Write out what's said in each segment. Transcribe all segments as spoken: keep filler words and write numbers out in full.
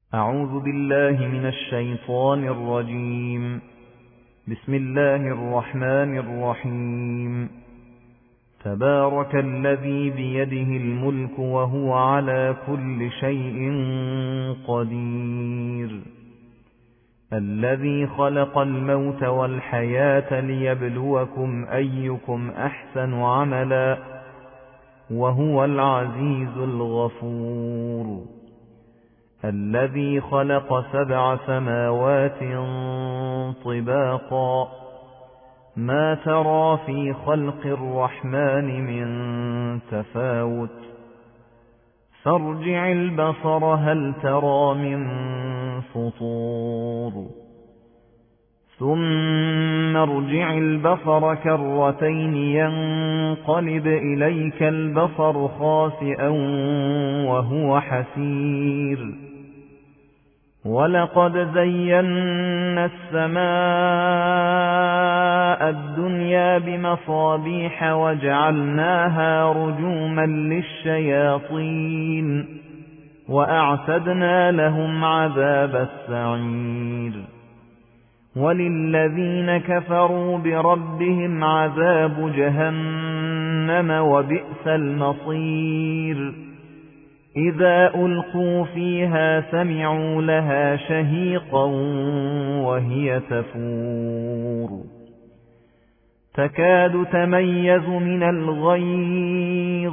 أعوذ بالله من الشيطان الرجيم. بسم الله الرحمن الرحيم. تبارك الذي بيده الملك وهو على كل شيء قدير. الذي خلق الموت والحياة ليبلوكم أيكم أحسن عملا وهو العزيز الغفور. الذي خلق سبع سماوات طباقا ما ترى في خلق الرحمن من تفاوت فارجع البصر هل ترى من فطور ثم ارجع البصر كرتين ينقلب إليك البصر خاسئا وهو حسير. ولقد زينا السماء الدنيا بمصابيح وجعلناها رجوما للشياطين وأعتدنا لهم عذاب السعير. وللذين كفروا بربهم عذاب جهنم وبئس المصير. إذا ألقوا فيها سمعوا لها شهيقا وهي تفور تكاد تميز من الغيظ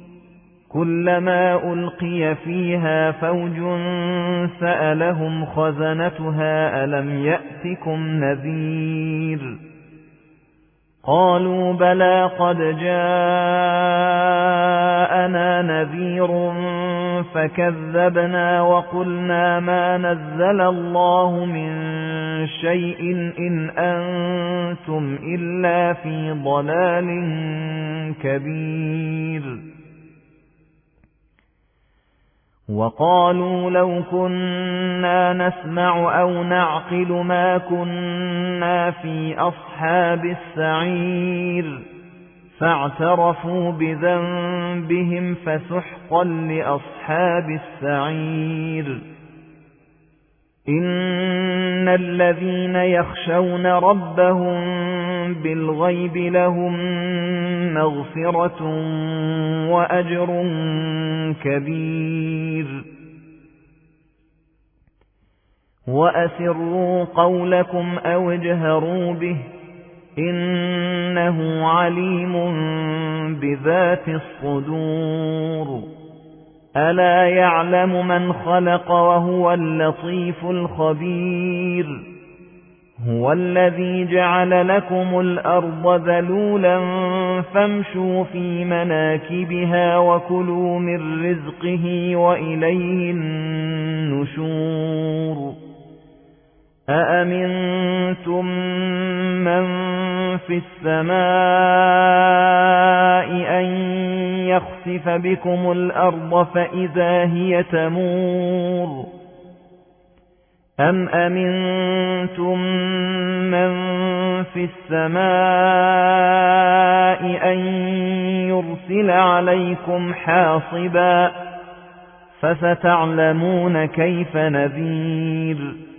كلما ألقي فيها فوج سألهم خزنتها ألم يأتكم نذير قالوا بلى قد جاءنا نذير فكذبنا وقلنا ما نزل الله من شيء إن أنتم إلا في ضلال كبير. وقالوا لو كنا نسمع أو نعقل ما كنا في أصحاب السعير فاعترفوا بذنبهم فسحقا لأصحاب السعير. إن الذين يخشون ربهم بالغيب لهم مغفرة وأجر كبير. وأسروا قولكم أو اجهروا به إنه عليم بذات الصدور. ألا يعلم من خلق وهو اللطيف الخبير. هو الذي جعل لكم الأرض ذلولا فامشوا في مناكبها وكلوا من رزقه وإليه النشور. أأمنتم من في السماء أن يخسف بكم الأرض فإذا هي تمور أم أمنتم من في السماء أن يرسل عليكم حاصبا فستعلمون كيف نذير.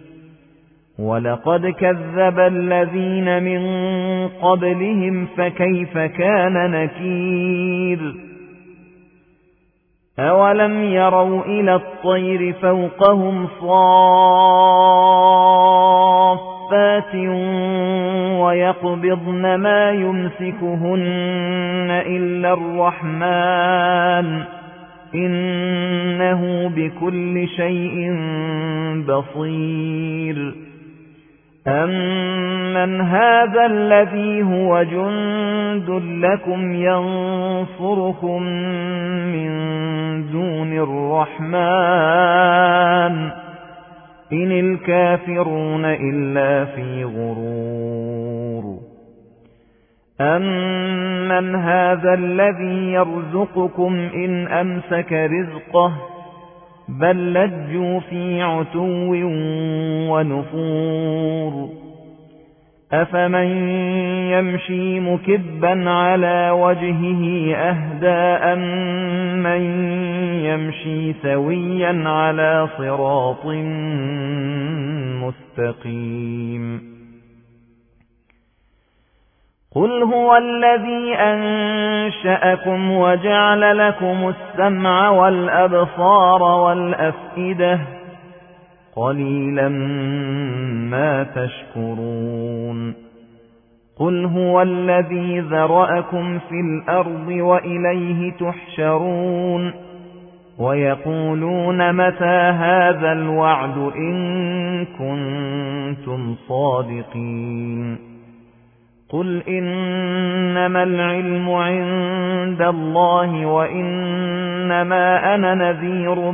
ولقد كذب الذين من قبلهم فكيف كان نكير. أولم يروا إلى الطير فوقهم صافات ويقبضن ما يمسكهن إلا الرحمن إنه بكل شيء بصير. أمن هذا الذي هو جند لكم ينصركم من دون الرحمن إن الكافرون إلا في غرور. أمن هذا الذي يرزقكم إن أمسك رزقه بل لجوا في عتو ونفور. أفمن يمشي مكبا على وجهه أهدى أمن يمشي سويا على صراط مستقيم قل هو الذي أنشأكم وجعل لكم السمع والأبصار والأفئدة قليلا ما تشكرون قل هو الذي ذرأكم في الأرض وإليه تحشرون ويقولون متى هذا الوعد إن كنتم صادقين قل إنما العلم عند الله وإنما أنا نذير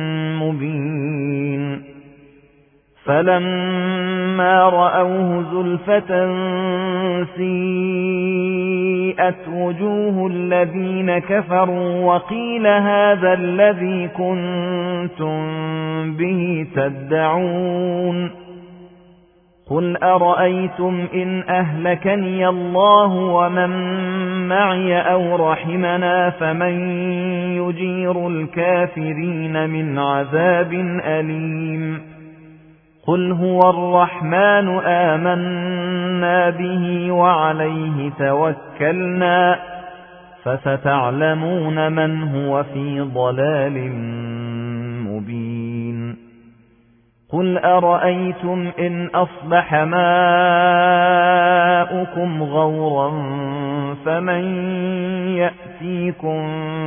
مبين فلما رأوه زلفة سيئت وجوه الذين كفروا وقيل هذا الذي كنتم به تدعون قل أرأيتم إن أهلكني الله ومن معي أو رحمنا فمن يجير الكافرين من عذاب أليم قل هو الرحمن آمنا به وعليه توكلنا فستعلمون من هو في ضلال مبين قل أرأيتم إن أصبح ماؤكم غورا فمن يأتيكم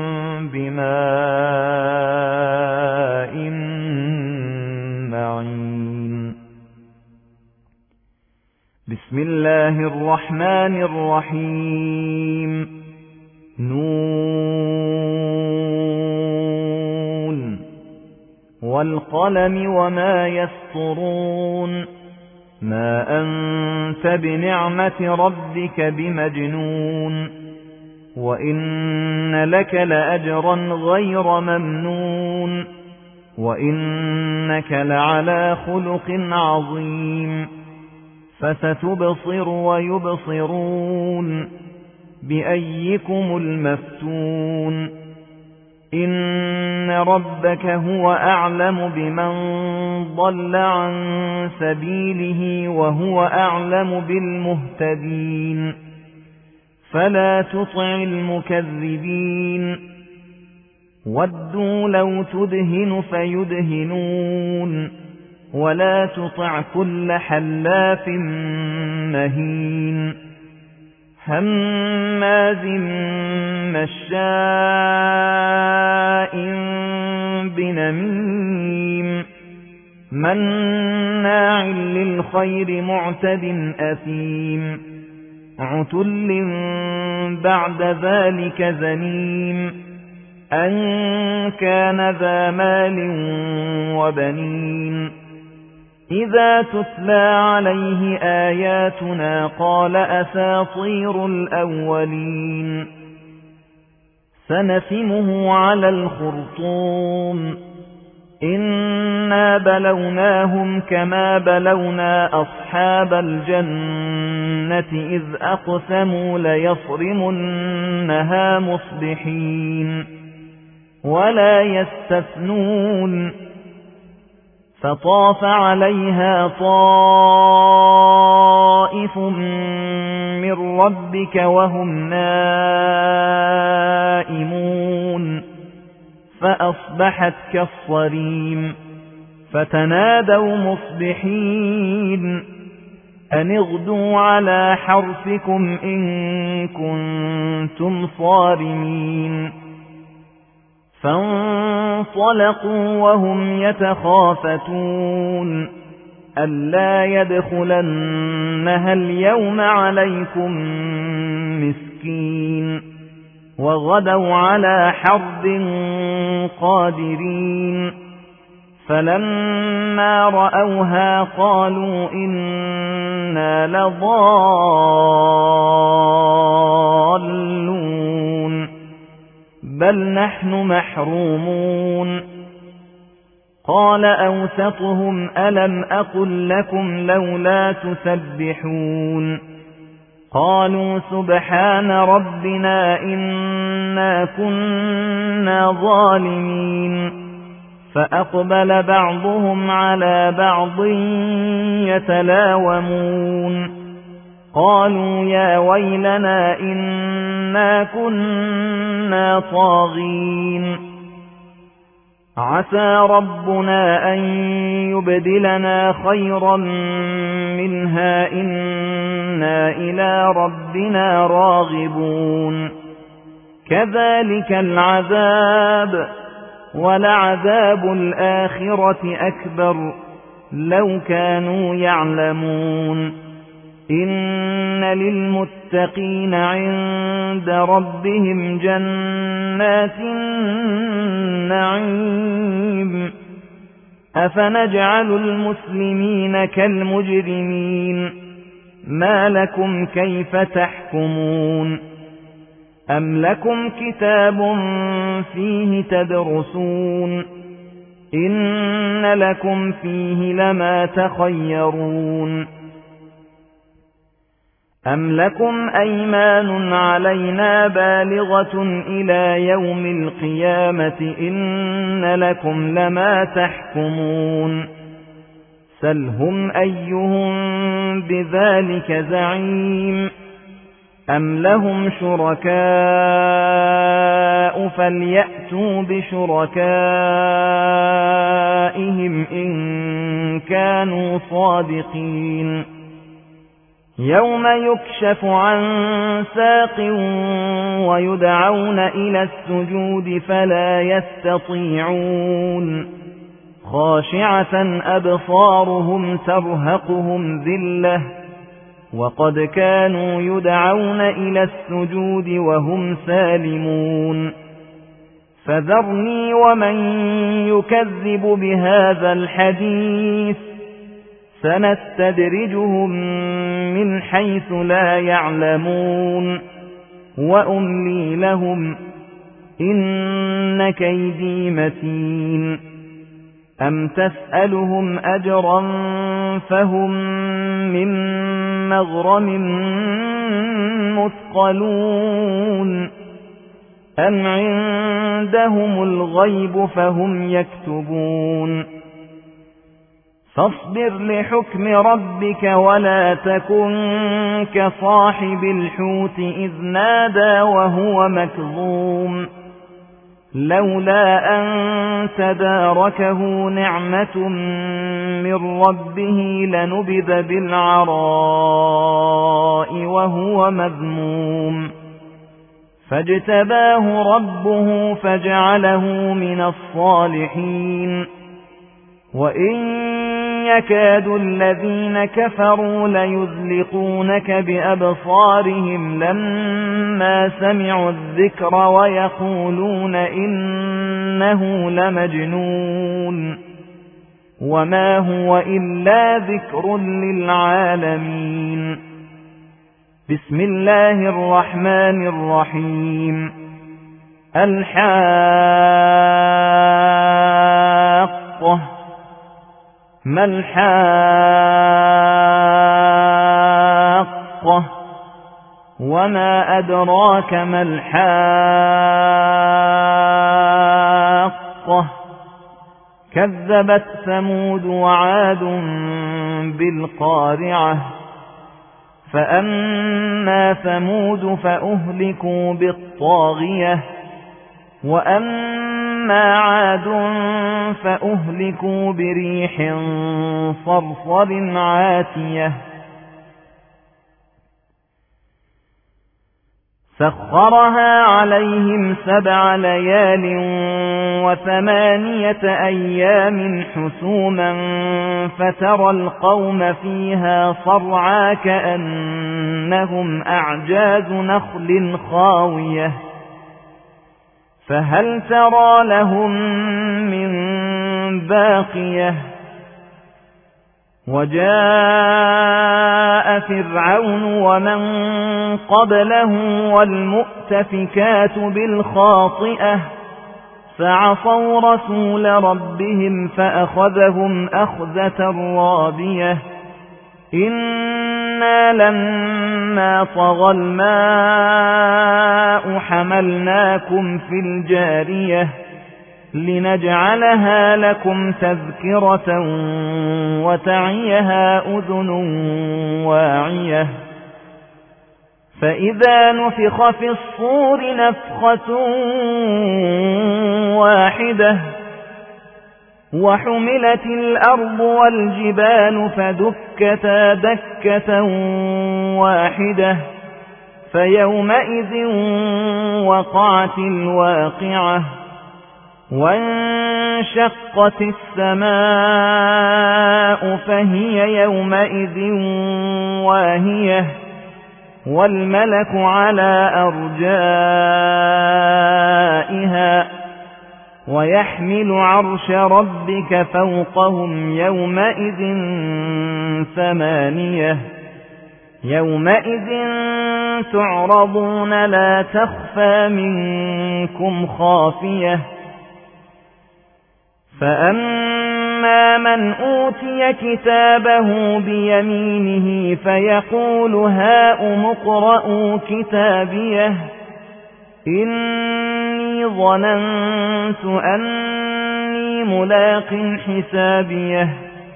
بماء معين بسم الله الرحمن الرحيم نون والقلم وما يسطرون ما أنت بنعمة ربك بمجنون وإن لك لأجرا غير ممنون وإنك لعلى خلق عظيم فستبصر ويبصرون بأيكم المفتون إن ربك هو أعلم بمن ضل عن سبيله وهو أعلم بالمهتدين فلا تطع المكذبين ودوا لو تدهن فيدهنون ولا تطع كل حلاف مهين هماز مشاء بنميم مناع للخير معتد أثيم عتل بعد ذلك زنيم أن كان ذا مال وبنين إذا تتلى عليه آياتنا قال أساطير الأولين سنسمه على الخرطوم إنا بلوناهم كما بلونا أصحاب الجنة إذ أقسموا ليصرمنها مصبحين ولا يستثنون فطاف عليها طائف من ربك وهم نائمون فأصبحت كالصريم فتنادوا مصبحين أن اغدوا على حرثكم إن كنتم صارمين فانطلقوا وهم يتخافتون ألا يدخلنها اليوم عليكم مسكين وغدوا على حرد قادرين فلما رأوها قالوا إنا لضالون بل نحن محرومون قال أوسطهم ألم أقل لكم لولا تسبحون قالوا سبحان ربنا إنا كنا ظالمين فأقبل بعضهم على بعض يتلاومون قالوا يا ويلنا إنا كنا طاغين عسى ربنا أن يبدلنا خيرا منها إنا إلى ربنا راغبون كذلك العذاب ولعذاب الآخرة أكبر لو كانوا يعلمون إن للمتقين عند ربهم جنات النعيم أفنجعل المسلمين كالمجرمين ما لكم كيف تحكمون أم لكم كتاب فيه تدرسون إن لكم فيه لما تخيرون أم لكم أيمان علينا بالغة إلى يوم القيامة إن لكم لما تحكمون سلهم أيهم بذلك زعيم أم لهم شركاء فليأتوا بشركائهم إن كانوا صادقين يوم يكشف عن ساق ويدعون إلى السجود فلا يستطيعون خاشعة أبصارهم ترهقهم ذلة وقد كانوا يدعون إلى السجود وهم سالمون فذرني ومن يكذب بهذا الحديث سنستدرجهم من حيث لا يعلمون وأملي لهم إن كيدي متين أم تسألهم أجرا فهم من مغرم مثقلون أم عندهم الغيب فهم يكتبون فاصبر لحكم ربك ولا تكن كصاحب الحوت إذ نادى وهو مكظوم لولا أن تداركه نعمة من ربه لنبذ بالعراء وهو مذموم فاجتباه ربه فجعله من الصالحين وإن يكاد الذين كفروا ليزلقونك بأبصارهم لما سمعوا الذكر ويقولون إنه لمجنون وما هو إلا ذكر للعالمين بسم الله الرحمن الرحيم الحاقة ما الحاقة وما أدراك ما الحاقة كذبت ثمود وعاد بالقارعة فأما ثمود فأهلكوا بالطاغية وأما عاد فأهلكوا بريح صرصر عاتية سخرها عليهم سبع ليال وثمانية أيام حسوما فترى القوم فيها صرعى كأنهم أعجاز نخل خاوية فهل ترى لهم من باقية وجاء فرعون ومن قبله والمؤتفكات بالخاطئة فعصوا رسول ربهم فأخذهم أخذة رابية إنا لما طغى الماء حملناكم في الجارية لنجعلها لكم تذكرة وتعيها أذن واعية فإذا نفخ في الصور نفخة واحدة وحملت الأرض والجبال فدكتا دكة واحدة فيومئذ وقعت الواقعة وانشقت السماء فهي يومئذ واهية والملك على أرجائها ويحمل عرش ربك فوقهم يومئذ ثمانية يومئذ تعرضون لا تخفى منكم خافية فأما من أوتي كتابه بيمينه فيقول هاؤم اقرءوا كتابيه إني ظننت أني ملاق حسابيه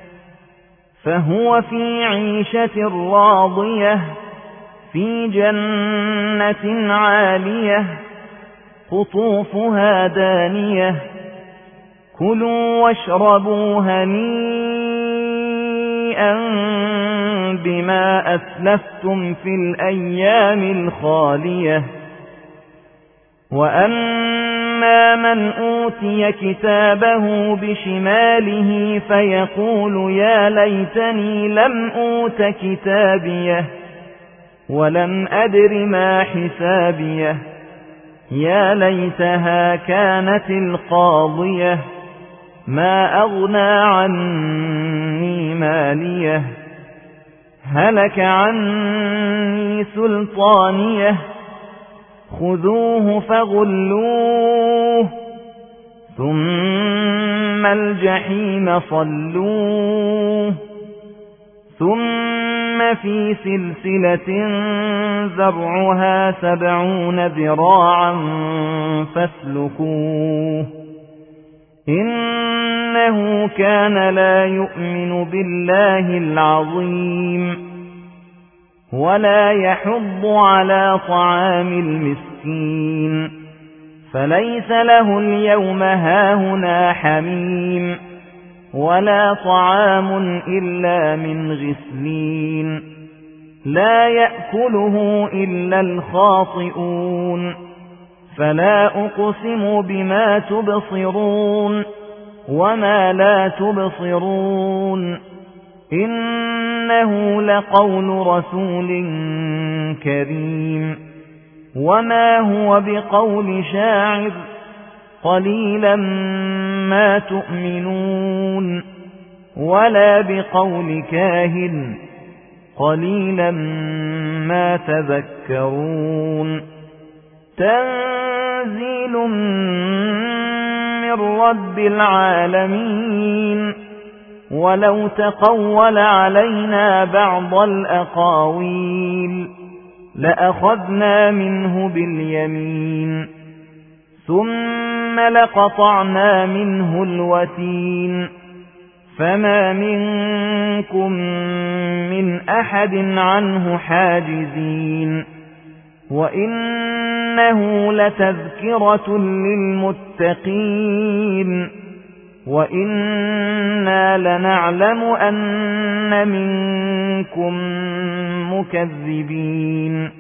فهو في عيشة راضية في جنة عالية قطوفها دانية كلوا واشربوا هنيئا بما أسلفتم في الأيام الخالية وأما من أوتي كتابه بشماله فيقول يا ليتني لم أوت كتابيه ولم أدر ما حسابيه يا ليتها كانت القاضية ما أغنى عني ماليه هلك عني سلطانيه خذوه فغلوه ثم الجحيم صلوه ثم في سلسلة ذرعها سبعون ذراعا فاسلكوه إنه كان لا يؤمن بالله العظيم ولا يحض على طعام المسكين فليس له اليوم هاهنا حميم ولا طعام إلا من غسلين لا يأكله إلا الخاطئون فلا أقسم بما تبصرون وما لا تبصرون إنه لقول رسول كريم وما هو بقول شاعر قليلا ما تؤمنون ولا بقول كاهن قليلا ما تذكرون تنزيل من رب العالمين ولو تقول علينا بعض الأقاويل لأخذنا منه باليمين ثم لقطعنا منه الوتين فما منكم من أحد عنه حاجزين وإنه لتذكرة للمتقين وإنا لنعلم أن منكم مكذبين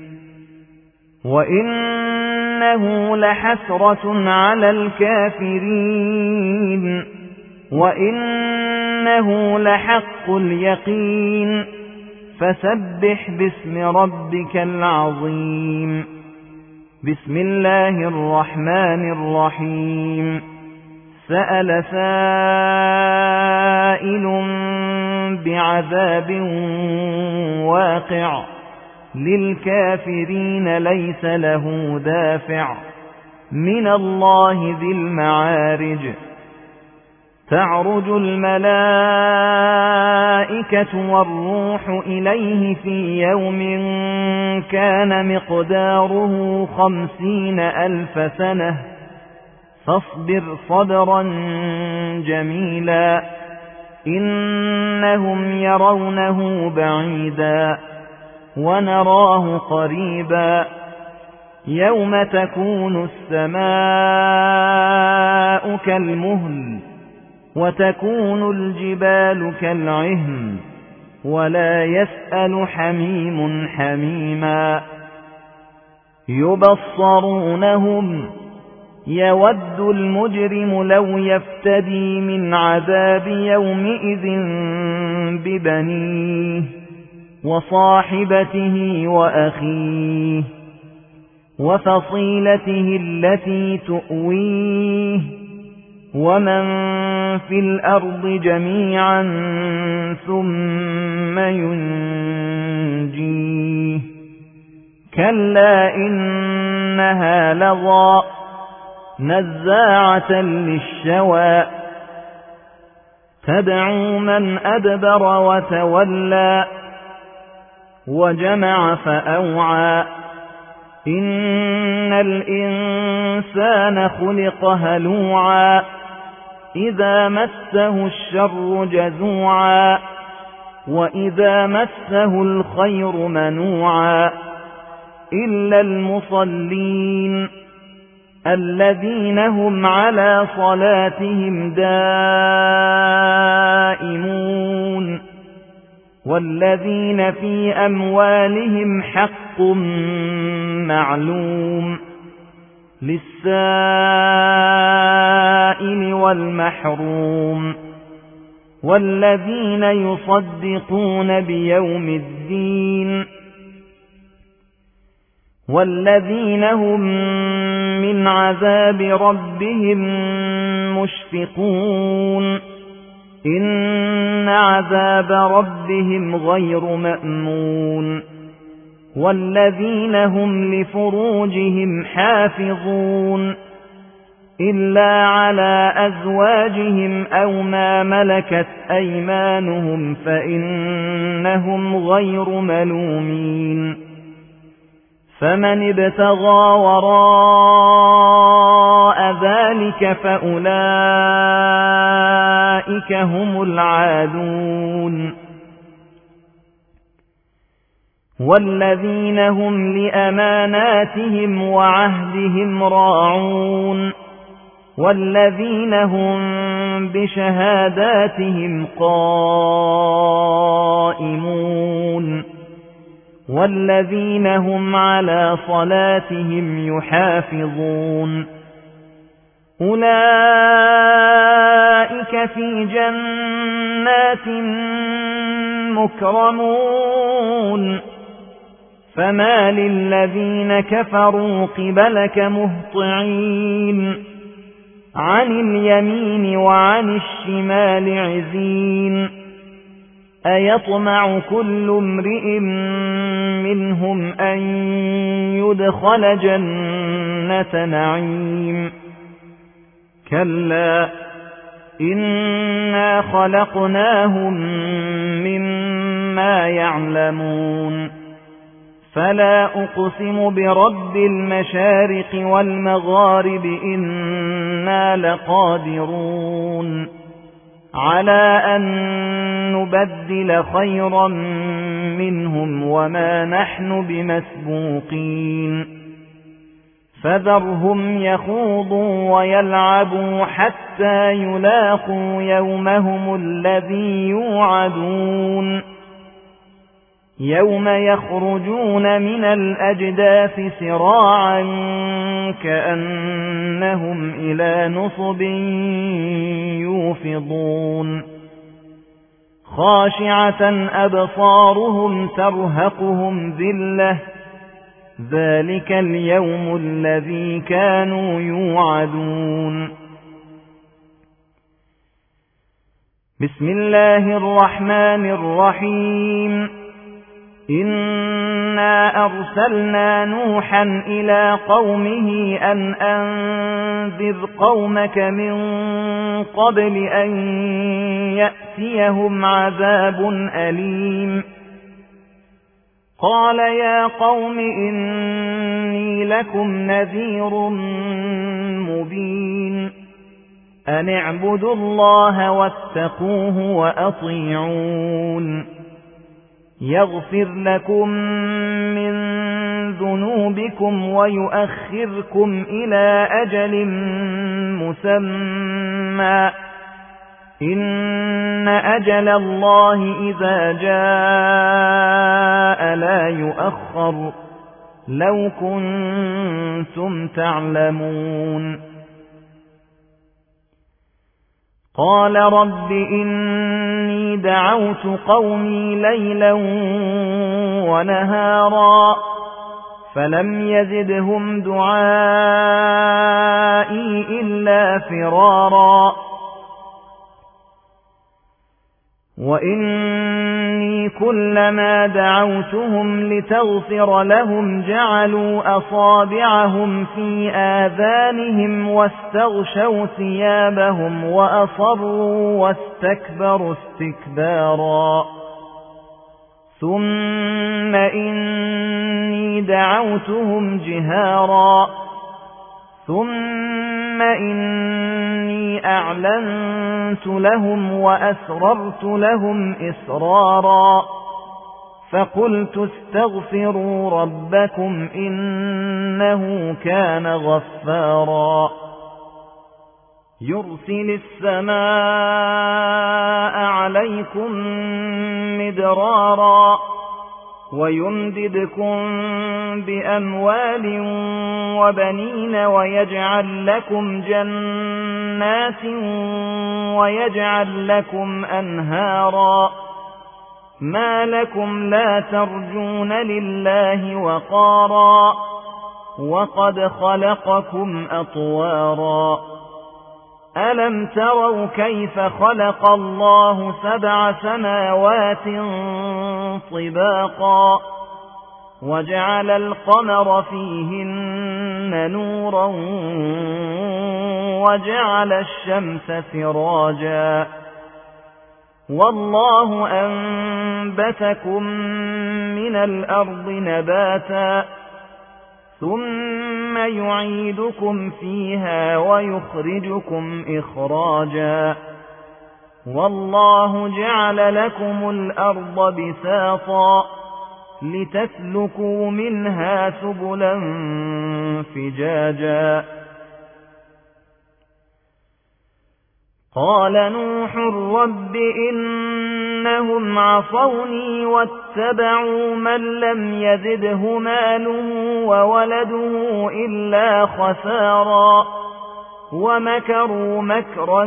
وإنه لحسرة على الكافرين وإنه لحق اليقين فسبح باسم ربك العظيم بسم الله الرحمن الرحيم سأل سائل بعذاب واقع للكافرين ليس له دافع من الله ذي المعارج تعرج الملائكة والروح إليه في يوم كان مقداره خمسين ألف سنة فاصبر صبرا جميلا إنهم يرونه بعيدا ونراه قريبا يوم تكون السماء كالمهل وتكون الجبال كالعهن ولا يسأل حميم حميما يبصرونهم يود المجرم لو يفتدي من عذاب يومئذ ببنيه وصاحبته وأخيه وفصيلته التي تؤويه ومن في الأرض جميعا ثم ينجيه كلا إنها لظى نزاعة للشوى تدعو من أدبر وتولى وجمع فأوعى إن الإنسان خلق هلوعا إذا مسه الشر جزوعا وإذا مسه الخير منوعا إلا المصلين الذين هم على صلاتهم دائمون والذين في أموالهم حق معلوم للسائل والمحروم والذين يصدقون بيوم الدين والذين هم من عذاب ربهم مشفقون إن عذاب ربهم غير مأمون والذين هم لفروجهم حافظون إلا على أزواجهم أو ما ملكت أيمانهم فإنهم غير ملومين فمن ابتغى وراء ذلك فأولئك هم العادون والذين هم لأماناتهم وعهدهم راعون والذين هم بشهاداتهم قائمون والذين هم على صلاتهم يحافظون أولئك في جنات مكرمون فما للذين كفروا قبلك مهطعين عن اليمين وعن الشمال عزين أيطمع كل امرئ منهم أن يدخل جنة نعيم كلا إنا خلقناهم مما يعلمون فلا أقسم برب المشارق والمغارب إنا لقادرون على أن نبدل خيرا منهم وما نحن بمسبوقين فذرهم يخوضوا ويلعبوا حتى يلاقوا يومهم الذي يوعدون يوم يخرجون من الأجداث سراعا كأنهم إلى نصب يوفضون خاشعة أبصارهم ترهقهم ذلة ذلك اليوم الذي كانوا يوعدون بسم الله الرحمن الرحيم إنا أرسلنا نوحا إلى قومه أن أنذر قومك من قبل أن يأتيهم عذاب أليم قال يا قوم إني لكم نذير مبين أن اعبدوا الله واتقوه وأطيعون يغفر لكم من ذنوبكم ويؤخركم إلى أجل مسمى إن أجل الله إذا جاء لا يؤخر لو كنتم تعلمون قال رب إني دعوت قومي ليلا ونهارا فلم يزدهم دعائي إلا فرارا وإني كلما دعوتهم لتغفر لهم جعلوا أصابعهم في آذانهم واستغشوا ثيابهم وأصروا واستكبروا استكبارا ثم إني دعوتهم جهارا ثم إني أعلنت لهم وأسررت لهم إسرارا فقلت استغفروا ربكم إنه كان غفارا يرسل السماء عليكم مدرارا ويمددكم بأموال وبنين ويجعل لكم جنات ويجعل لكم أنهارا ما لكم لا ترجون لله وقارا وقد خلقكم أطوارا ألم تروا كيف خلق الله سبع سماوات طباقا وجعل القمر فيهن نورا وجعل الشمس سراجا والله أنبتكم من الأرض نباتا ثم يعيدكم فيها ويخرجكم إخراجا والله جعل لكم الأرض بساطا لتسلكوا منها سبلا فجاجا قال نوح رب إنهم عصوني واتبعوا من لم يزده ماله وولده إلا خسارا ومكروا مكرا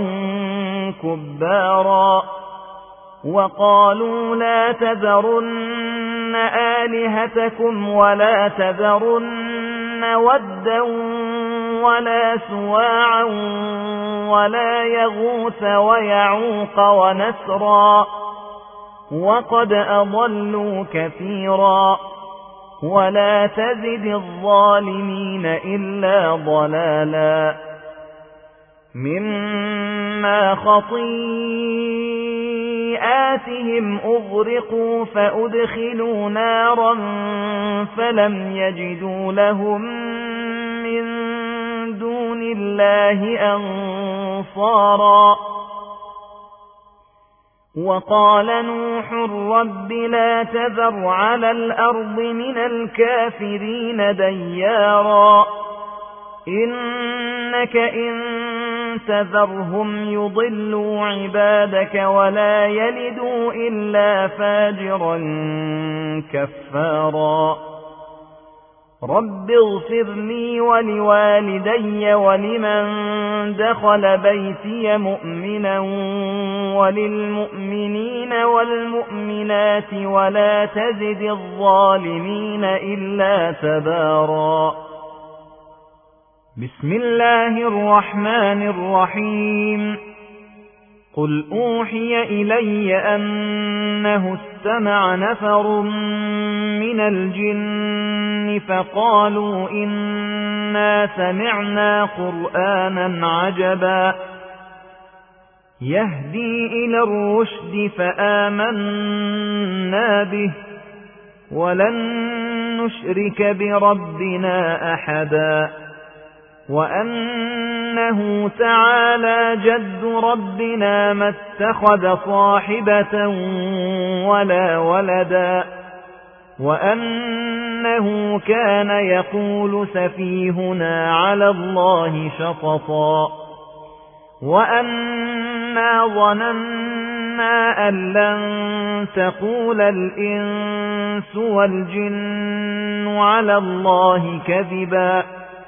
كبارا وقالوا لا تذرن آلهتكم ولا تذرن ودا ولا سواعا ولا يغوث ويعوق ونسرا وقد أضلوا كثيرا ولا تزد الظالمين إلا ضلالا مما خطيئاتهم أغرقوا فأدخلوا نارا فلم يجدوا لهم من دون الله أنصارا وقال نوح رب لا تذر على الأرض من الكافرين ديارا إنك إن تذرهم يضلوا عبادك ولا يلدوا إلا فاجرا كفارا رب اغفر لي ولوالدي ولمن دخل بيتي مؤمنا وللمؤمنين والمؤمنات ولا تزد الظالمين إلا تبارا بسم الله الرحمن الرحيم قل أوحي إلي أنه استمع نفر من الجن فقالوا إنا سمعنا قرآنا عجبا يهدي إلى الرشد فآمنا به ولن نشرك بربنا أحدا وأنه تعالى جد ربنا ما اتخذ صاحبة ولا ولدا وأنه كان يقول سفيهنا على الله شططا وأنا ظننا أن لن تقول الإنس والجن على الله كذبا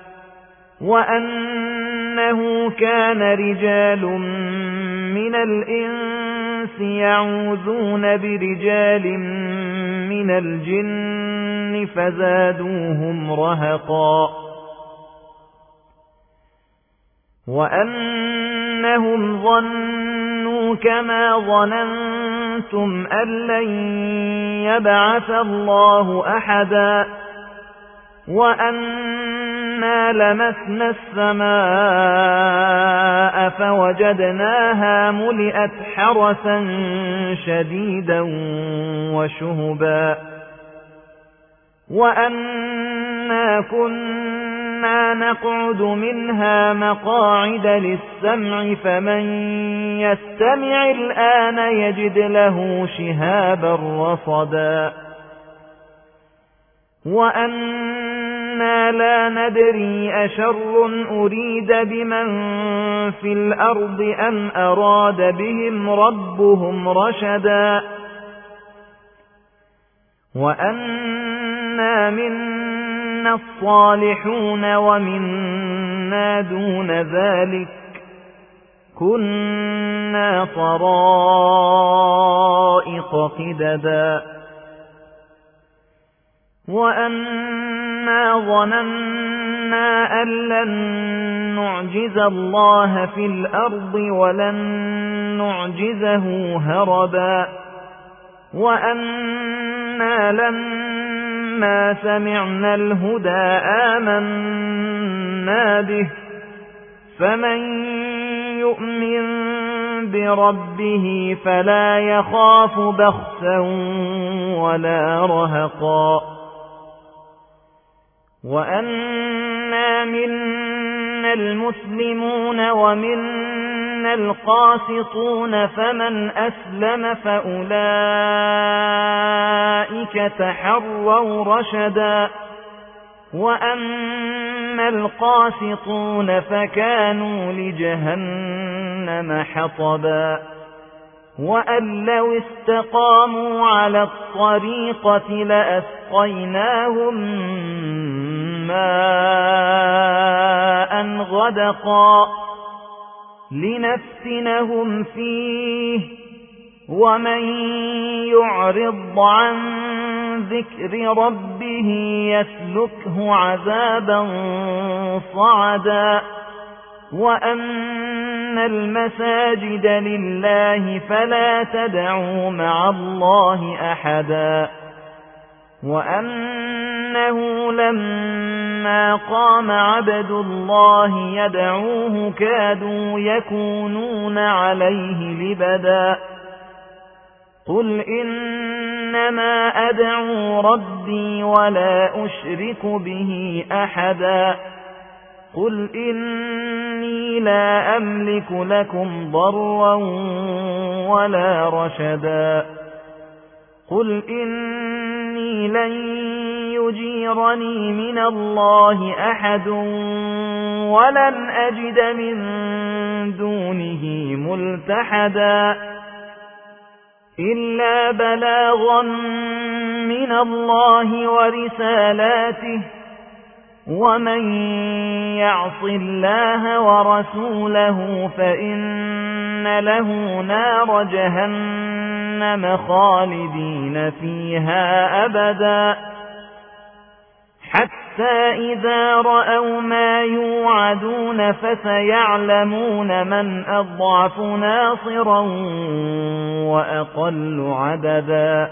وأنه كان رجال من الإنس يعوذون برجال من الجن فزادوهم رهقا وأنهم ظنوا كما ظننتم أن لن يبعث الله أحدا وأنا لمسنا السماء فوجدناها ملئت حرسا شديدا وشهبا وأنا كنا نقعد منها مقاعد للسمع فمن يستمع الآن يجد له شهابا رصدا وأنا لا ندري أشر أريد بمن في الأرض أم أراد بهم ربهم رشدا وأنا منا الصالحون ومنا دون ذلك كنا طرائق قددا وأنا ظننا أن لن نعجز الله في الأرض ولن نعجزه هربا وأنا لما سمعنا الهدى آمنا به فمن يؤمن بربه فلا يخاف بخسا ولا رهقا وأنا منا المسلمون ومنا القاسطون فمن أسلم فأولئك تحروا رشدا وأما القاسطون فكانوا لجهنم حطبا وأن لو استقاموا على الطريقة لأسقيناهم ماء غدقا لنفتنهم فيه ومن يعرض عن ذكر ربه يسلكه عذابا صعدا وأن المساجد لله فلا تدعوا مع الله أحدا وأنه لما قام عبد الله يدعوه كادوا يكونون عليه لبدا قل إنما أدعو ربي ولا أشرك به أحدا قل إني لا أملك لكم ضرا ولا رشدا قل إني لن يجيرني من الله أحد ولن أجد من دونه ملتحدا إلا بلاغا من الله ورسالاته ومن يعص الله ورسوله فإن له نار جهنم خالدين فيها أبدا حتى حتى إذا رأوا ما يوعدون فسيعلمون من أضعف ناصرا وأقل عددا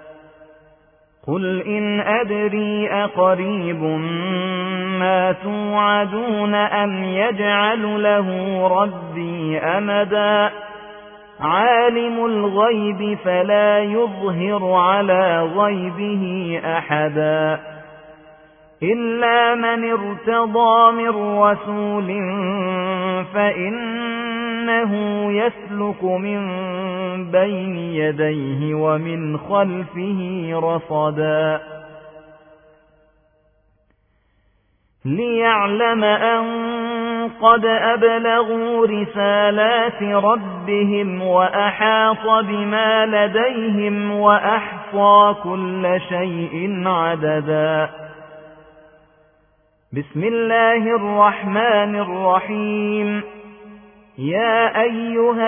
قل إن أدري أقريب ما توعدون أم يجعل له ربي أمدا عالم الغيب فلا يظهر على غيبه أحدا إلا من ارتضى من رسول فإنه يسلك من بين يديه ومن خلفه رصدا ليعلم أن قد أبلغوا رسالات ربهم وأحاط بما لديهم وأحصى كل شيء عددا بسم الله الرحمن الرحيم يا أيها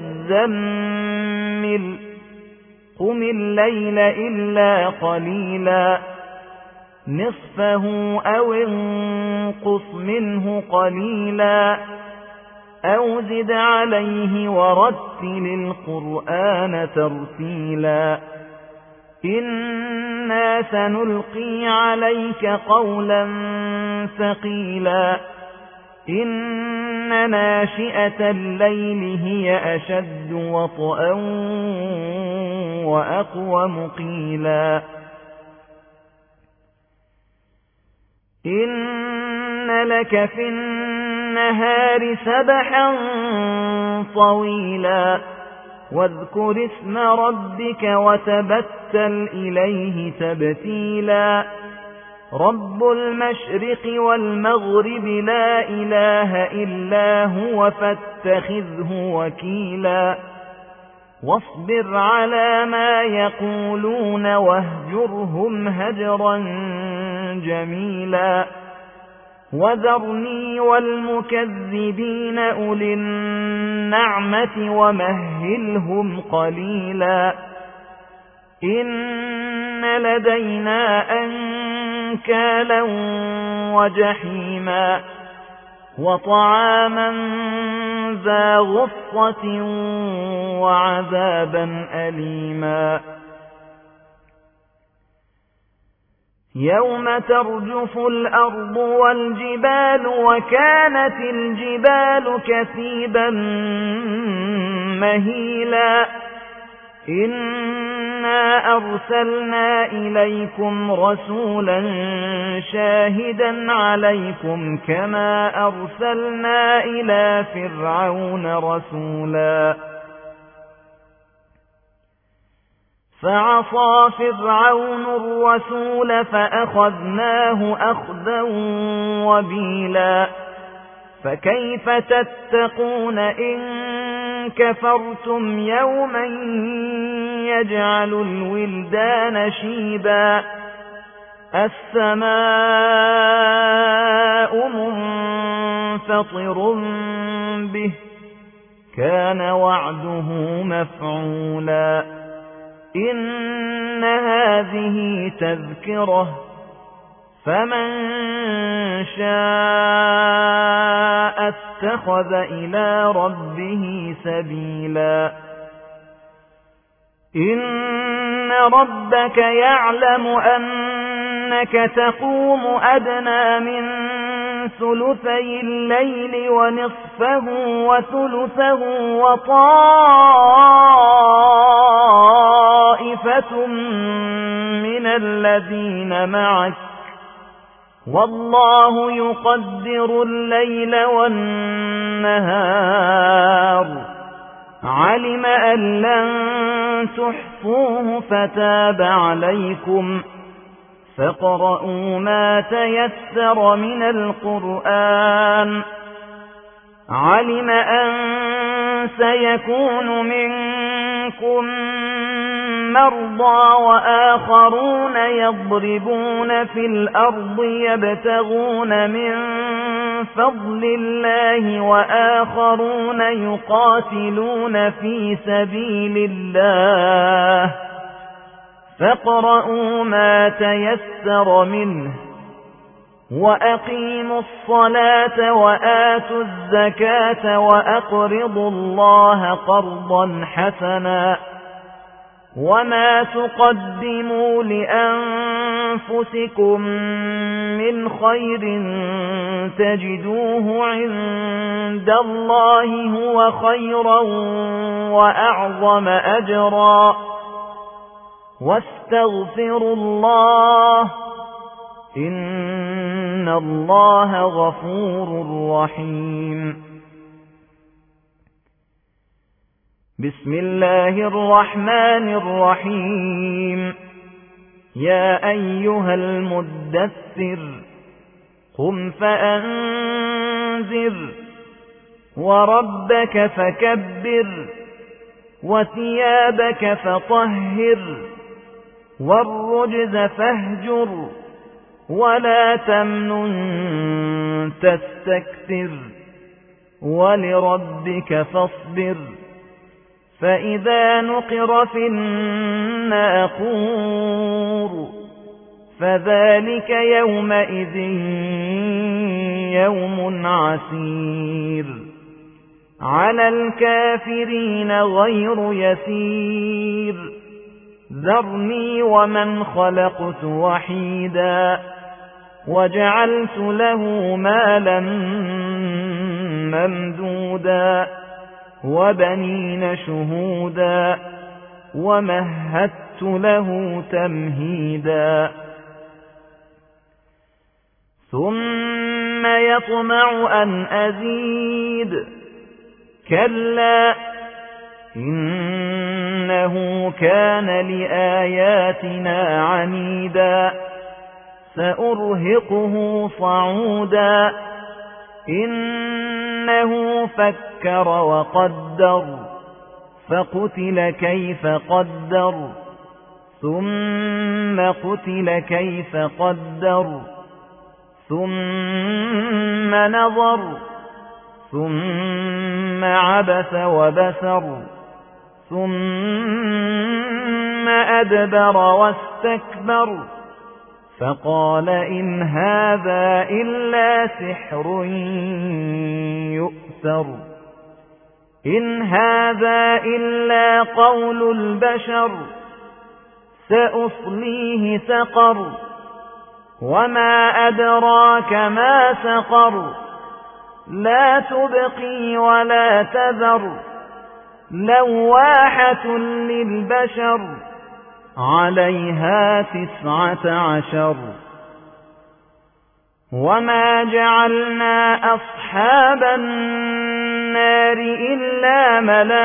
المزمل قم الليل إلا قليلا نصفه أو انقص منه قليلا أو زد عليه ورتل القرآن ترتيلا إنا سنلقي عليك قولا ثقيلا إن ناشئة الليل هي أشد وطئا وأقوم قيلا إن لك في النهار سبحا طويلا واذكر اسم ربك وتبتل إليه تبتيلا رب المشرق والمغرب لا إله إلا هو فاتخذه وكيلا واصبر على ما يقولون واهجرهم هجرا جميلا وذرني والمكذبين أولي النعمة ومهلهم قليلا إن لدينا أنكالا وجحيما وطعاما ذا غصة وعذابا أليما يوم ترجف الأرض والجبال وكانت الجبال كثيبا مهيلا إنا أرسلنا إليكم رسولا شاهدا عليكم كما أرسلنا إلى فرعون رسولا فعصى فرعون الرسول فأخذناه أخذا وبيلا فكيف تتقون إن كفرتم يوما يجعل الولدان شيبا السماء منفطر به كان وعده مفعولا إن هذه تذكرة فمن شاء اتخذ إلى ربه سبيلا إن ربك يعلم أنك تقوم أدنى من ثلثي الليل ونصفه وثلثه وطائفة من الذين معك والله يقدر الليل والنهار علم أن لن تحصوه فتاب عليكم فاقرؤوا ما تيسر من القرآن علم أن سيكون منكم مرضى وآخرون يضربون في الأرض يبتغون من فضل الله وآخرون يقاتلون في سبيل الله فاقرؤوا ما تيسر منه وأقيموا الصلاة وآتوا الزكاة وأقرضوا الله قرضا حسنا وما تقدموا لأنفسكم من خير تجدوه عند الله هو خيرا وأعظم أجرا واستغفروا الله إن الله غفور رحيم. بسم الله الرحمن الرحيم. يا أيها المدثر قم فأنذر وربك فكبر وثيابك فطهر والرجز فاهجر ولا تمنن تستكثر ولربك فاصبر فإذا نقر في الناقور فذلك يومئذ يوم عسير على الكافرين غير يسير ذرني ومن خلقت وحيدا وجعلت له مالا ممدودا وبنين شهودا ومهدت له تمهيدا ثم يطمع أن أزيد كلا إنه كان لآياتنا عنيدا سأرهقه صعودا إنه فكر وقدر فقتل كيف قدر ثم قتل كيف قدر ثم نظر ثم عبس وبسر ثم أدبر واستكبر فقال إن هذا إلا سحر يؤثر إن هذا إلا قول البشر سأصليه سقر وما أدراك ما سقر لا تبقي ولا تذر لواحة للبشر عليها تسعة عشر وما جعلنا أصحاب النار إلا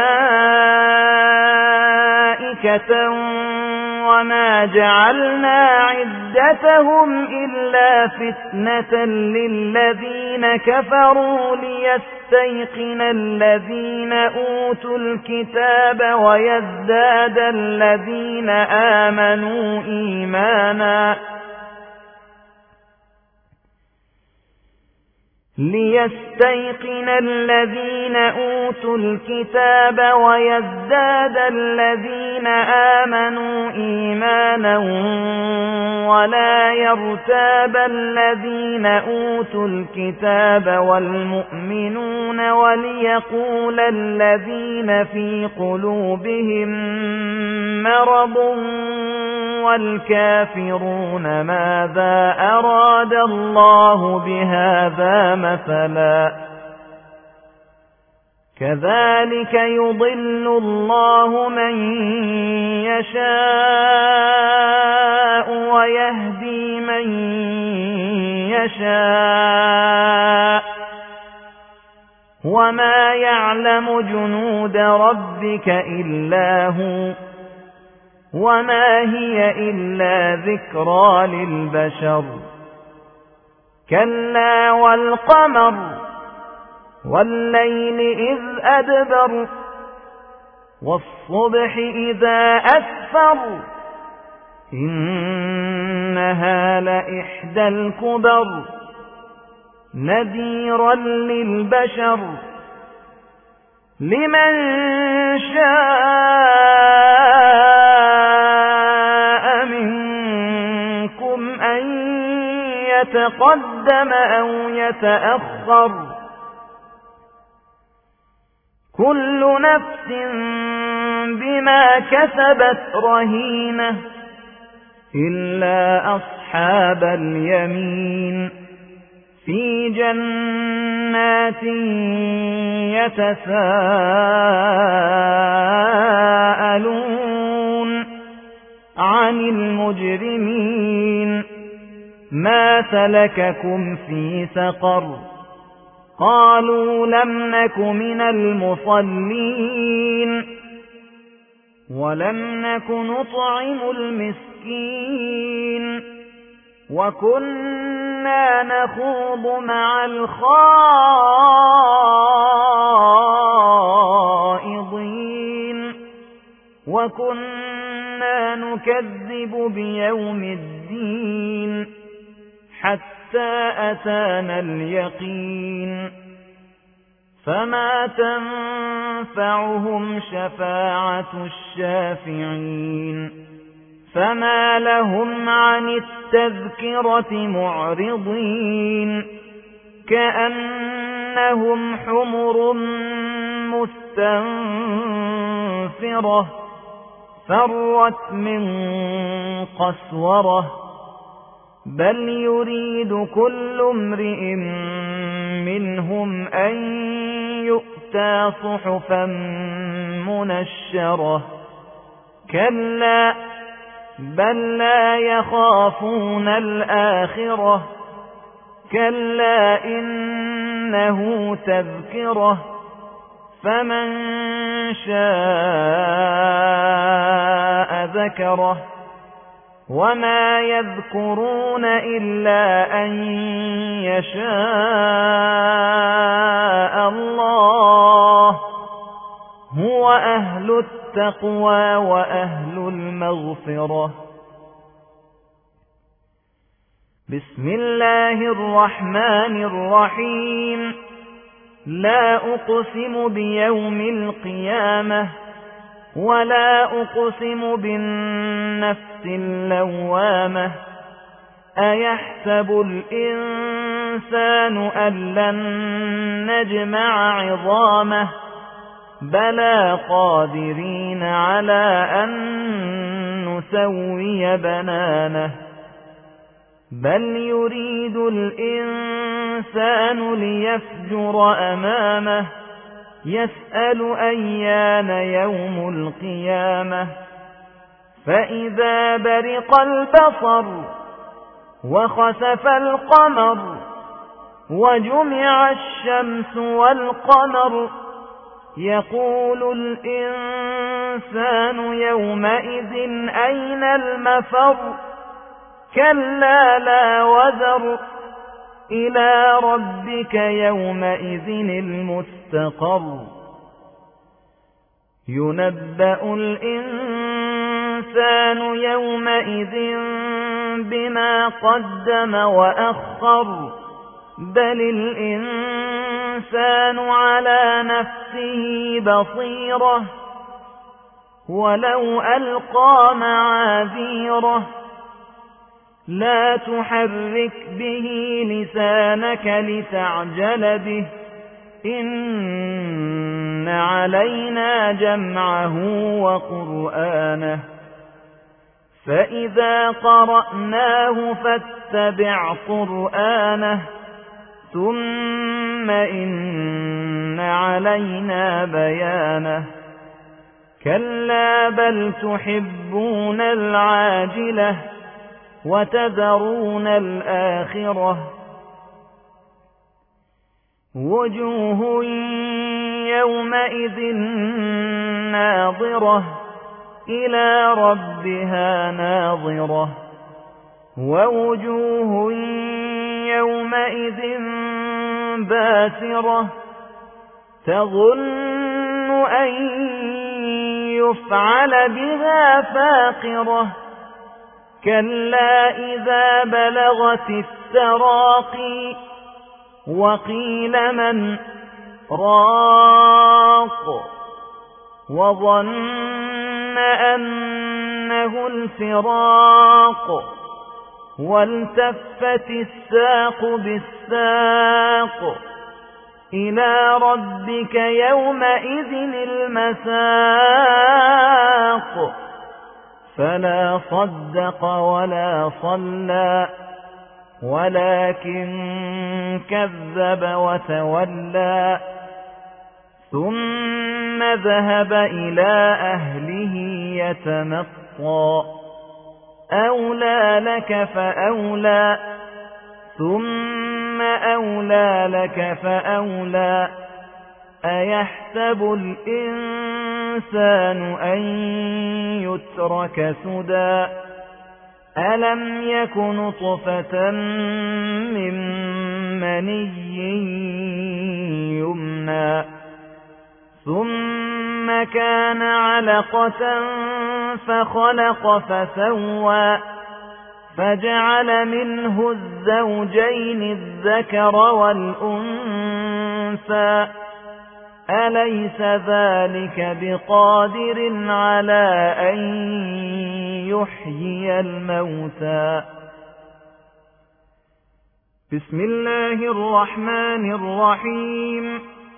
ملائكة وما جعلنا عدتهم إلا فتنة للذين كفروا ليستيقن الذين أوتوا الكتاب ويزداد الذين آمنوا إيمانا ليستيقن الذين أوتوا الكتاب ويزداد الذين آمنوا إيمانا ولا يرتاب الذين أوتوا الكتاب والمؤمنون وليقول الذين في قلوبهم مرض والكافرون ماذا أراد الله بهذا مثلا كذلك يضل الله من يشاء ويهدي من يشاء وما يعلم جنود ربك إلا هو وما هي إلا ذكرى للبشر كلا والقمر والليل إذ أدبر والصبح إذا أسفر إنها لإحدى الكبر نذيرا للبشر لمن شاء منكم أن يتقدم أو يتأخر كل نفس بما كسبت رهينة إلا أصحاب اليمين في جنات يتساءلون عن المجرمين ما سلككم في سقر قالوا لم نك من المصلين ولم نك نطعم المسكين وكنا نخوض مع الخائضين وكنا نكذب بيوم الدين حتى أتانا اليقين فما تنفعهم شفاعة الشافعين فما لهم عن التذكرة معرضين كأنهم حمر مستنفرة فرت من قسورة بل يريد كل امرئ منهم أن يؤتى صحفا منشرة كلا بل لا يخافون الآخرة كلا إنه تذكرة فمن شاء ذكره وما يذكرون إلا أن يشاء الله هو أهل التقوى وأهل المغفرة بسم الله الرحمن الرحيم لا أقسم بيوم القيامة ولا أقسم بالنفس اللوامة أيحسب الإنسان أن لن نجمع عظامه بلى قادرين على أن نسوي بنانه بل يريد الإنسان ليفجر أمامه يسأل أيان يوم القيامة فإذا برق البصر وخسف القمر وجمع الشمس والقمر يقول الإنسان يومئذ أين المفر كلا لا وزر إلى ربك يومئذ المستقر ينبأ الإنسان يومئذ بما قدم وأخر بل الإنسان على نفسه بصيرة ولو ألقى معاذيره لا تحرك به لسانك لتعجل به إن علينا جمعه وقرآنه فإذا قرأناه فاتبع قرآنه ثم إن علينا بيانه كلا بل تحبون العاجلة وتذرون الآخرة وجوه يومئذ ناظرة إلى ربها ناظرة ووجوه يومئذ باسرة تظن أن يفعل بها فاقرة كلا إذا بلغت التراقي وقيل من راق وظن أنه الفراق والتفت الساق بالساق إلى ربك يومئذ المساق فلا صدق ولا صلى ولكن كذب وتولى ثم ذهب إلى أهله يتمطى أولى لك فأولى ثم أولى لك فأولى أيحسب الإنسان أن يترك سدى ألم يك نطفة من مني يمنى ثم كان علقة فخلق فسوى فجعل منه الزوجين الذكر والأنثى أليس ذلك بقادر على أن يحيي الموتى بسم الله الرحمن الرحيم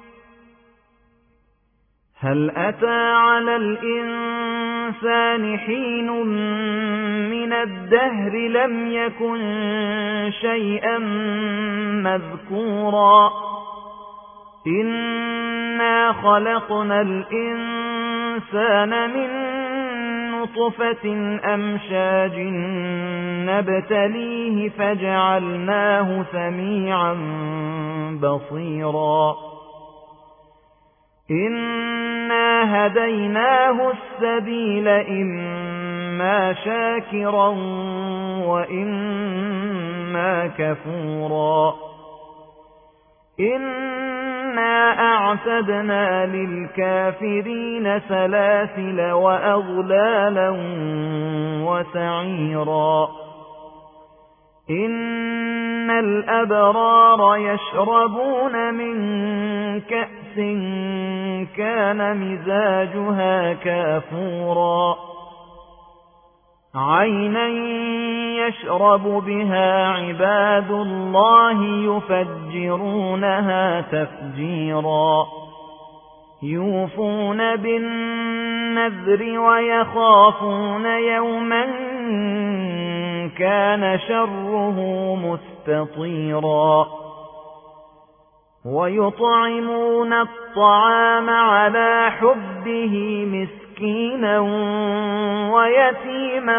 هل أتى على الإنسان حين من الدهر لم يكن شيئا مذكورا إنا خلقنا الإنسان من نطفة أمشاج نبتليه فجعلناه سميعا بصيرا إنا هديناه السبيل إما شاكرا وإما كفورا إنا أعتدنا للكافرين سلاسل وأغلالا وسعيرا إن الأبرار يشربون من كأس كان مزاجها كافورا عينا يشرب بها عباد الله يفجرونها تفجيرا يوفون بالنذر ويخافون يوما كان شره مستطيرا ويطعمون الطعام على حبه مسكينا ويتيما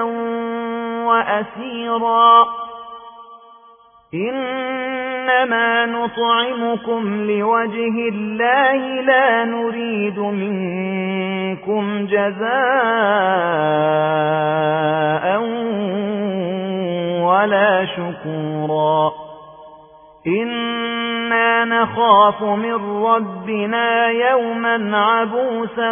وأسيرا إنما نطعمكم لوجه الله لا نريد منكم جزاء ولا شكورا إنا نخاف من ربنا يوما عبوسا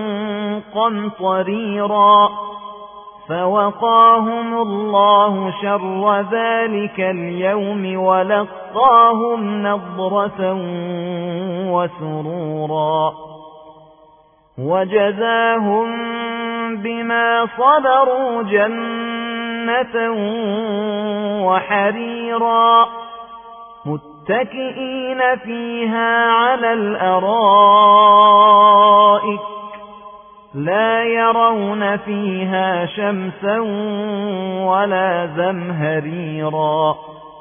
قمطريرا فوقاهم الله شر ذلك اليوم ولقاهم نضرة وسرورا وجزاهم بما صبروا جنة وحريرا متكئين فيها على الأرائك لا يرون فيها شمسا ولا زمهريرا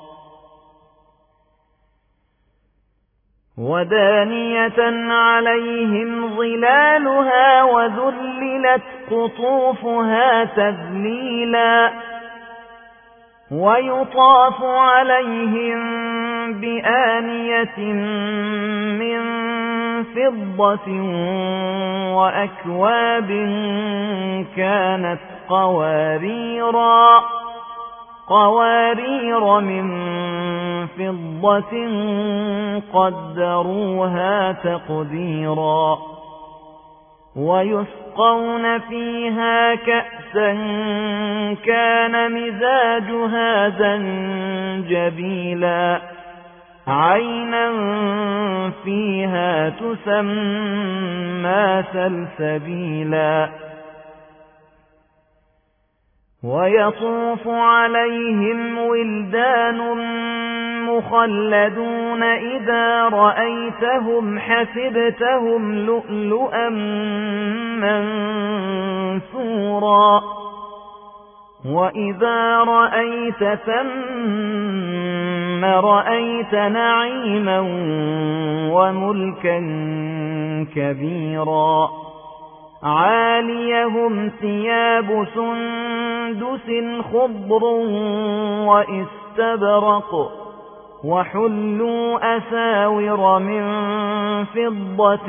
ودانية عليهم ظلالها وذللت قطوفها تذليلا ويطاف عليهم بآنية من فضة وأكواب كانت قواريرا قوارير من فضة قدروها تقديرا ويسقون فيها كأسا كان مزاجها زنجبيلا عينا فيها تسمى سلسبيلا ويطوف عليهم ولدان مخلدون إذا رأيتهم حسبتهم لؤلؤا منثورا وإذا رأيت ثم رأيت نعيما وملكا كبيرا عاليهم ثياب سندس خضر واستبرق وحلوا أساور من فضة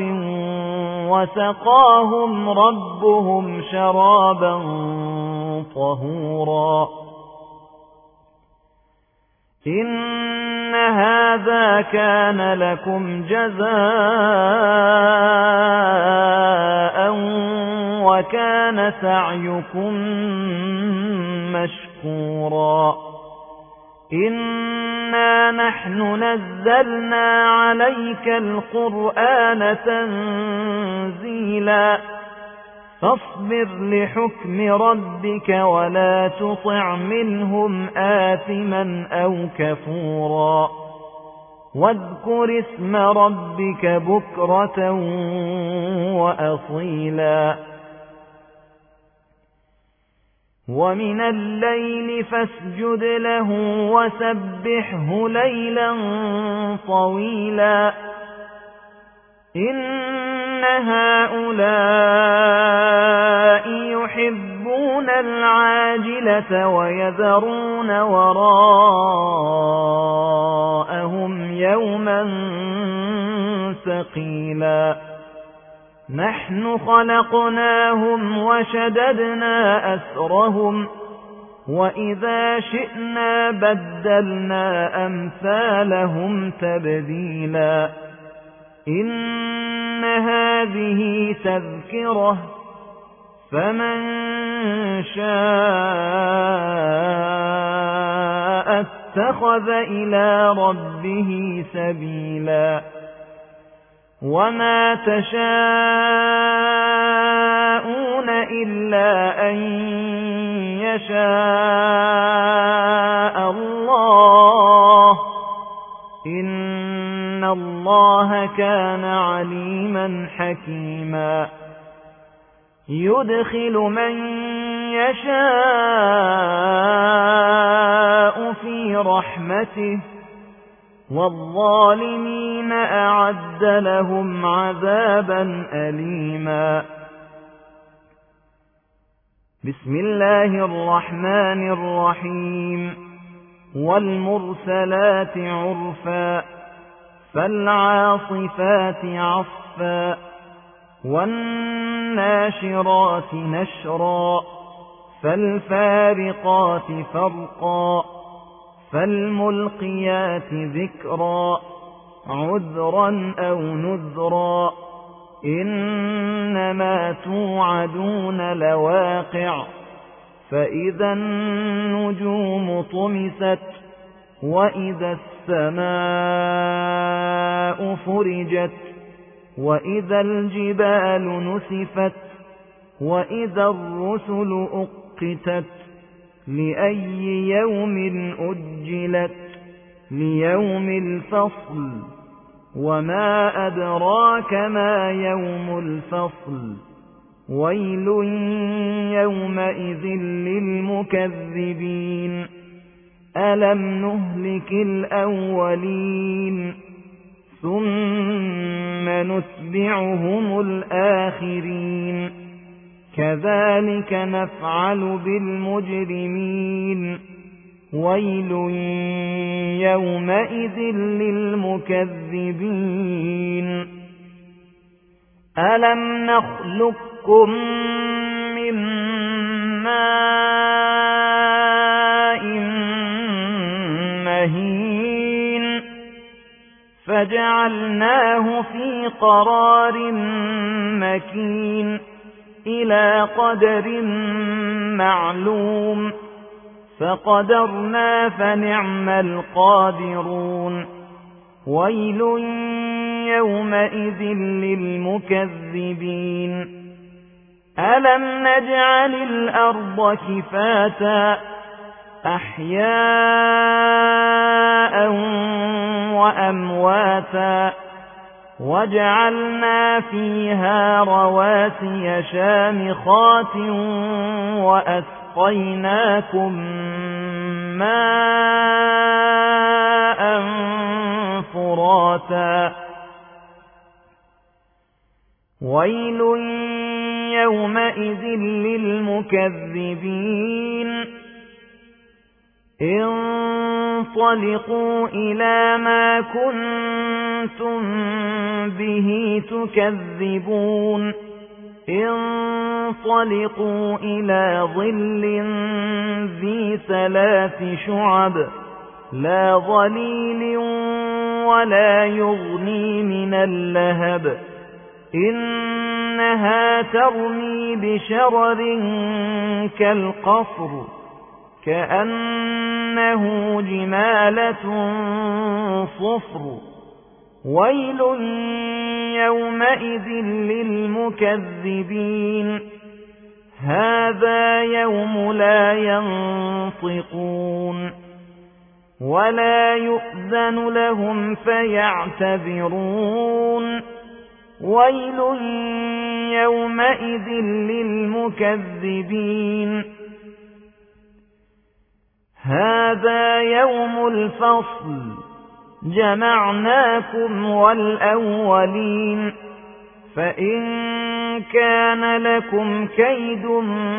وسقاهم ربهم شرابا طهورا إن هذا كان لكم جزاء وكان سعيكم مشكورا إنا نحن نزلنا عليك القرآن تنزيلا فاصبر لحكم ربك ولا تطع منهم آثما أو كفورا واذكر اسم ربك بكرة وأصيلا ومن الليل فاسجد له وسبحه ليلا طويلا إن هؤلاء يحبون العاجلة ويذرون وراءهم يوما ثقيلا نحن خلقناهم وشددنا أسرهم وإذا شئنا بدلنا أمثالهم تبديلا إن هذه تذكرة فمن شاء اتخذ إلى ربه سبيلا وما تشاءون إلا أن يشاء الله إن الله كان عليما حكيما يدخل من يشاء في رحمته والظالمين أعد لهم عذابا أليما بسم الله الرحمن الرحيم والمرسلات عرفا فالعاصفات عصفا والناشرات نشرا فالفارقات فرقا فالملقيات ذكرا عذرا أو نذرا إنما توعدون لواقع فإذا النجوم طمست وإذا السماء فرجت وإذا الجبال نسفت وإذا الرسل أقتت لأي يوم أجلت ليوم الفصل وما أدراك ما يوم الفصل ويل يومئذ للمكذبين ألم نهلك الأولين ثم نتبعهم الآخرين كذلك نفعل بالمجرمين ويل يومئذ للمكذبين ألم نخلقكم من ماء مهين فجعلناه في قرار مكين إلى قدر معلوم فقدرنا فنعم القادرون ويل يومئذ للمكذبين ألم نجعل الأرض كفاتا أحياء وأمواتا وجعلنا فيها رواسي شامخات وأسقيناكم ماء فراتا ويل يومئذ للمكذبين انطلقوا إلى ما كنتم به تكذبون انطلقوا إلى ظل ذي ثلاث شعب لا ظليل ولا يغني من اللهب إنها ترمي بشرر كالقصر كأنه جمالة صفر ويل يومئذ للمكذبين هذا يوم لا ينطقون ولا يؤذن لهم فيعتذرون ويل يومئذ للمكذبين هذا يوم الفصل جمعناكم والأولين فإن كان لكم كيد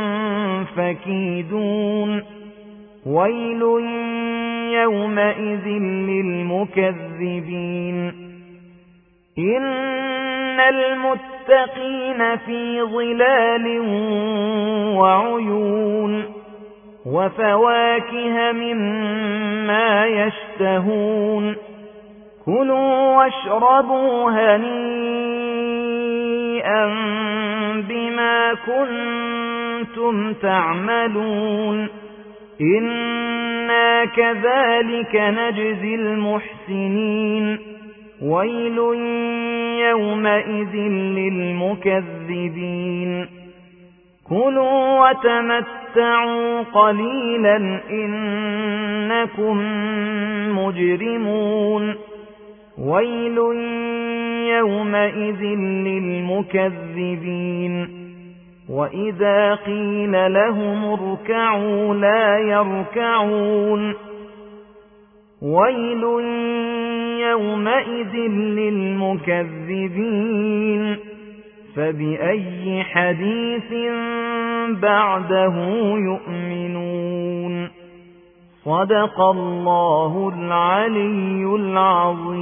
فكيدون ويل يومئذ للمكذبين إن المتقين في ظلال وعيون وفواكه مما يشتهون كلوا واشربوا هنيئا بما كنتم تعملون إنا كذلك نجزي المحسنين ويل يومئذ للمكذبين كلوا وتمتعوا قليلا إنكم مجرمون ويل يومئذ للمكذبين وإذا قيل لهم اركعوا لا يركعون ويل يومئذ للمكذبين فبأي حديث بعده يؤمنون صدق الله العلي العظيم.